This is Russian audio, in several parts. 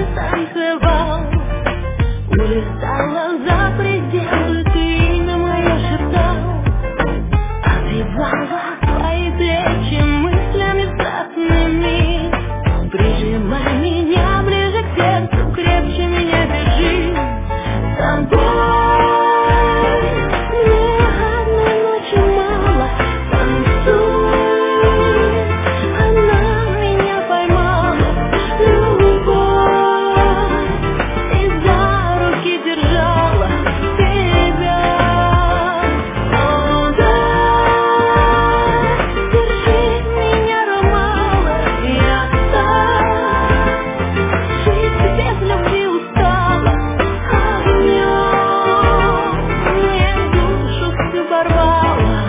танцевал. Улетала за пределы, ты имя мое шептал. Отбивала твои плечи мыслями страстными. Прижимай меня ближе к сердцу, крепче меня держи. С тобой мне одной ночи мало. Танцуй, она меня поймала. Любовь, и за руки держала тебя. О, да, держи меня, ромала. Я так жить без любви устала. Огнем мне душу всю порвала.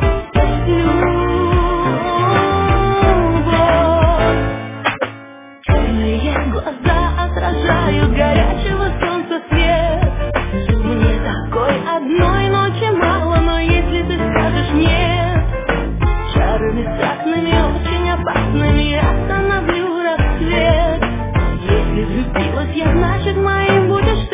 Любовь. Твои глаза отражают горячего солнца свет. Мне такой одной ночи мало, но если ты скажешь нет, чарами страстными, очень опасными я остановлю рассвет. Если влюбилась я, значит моим будешь ты.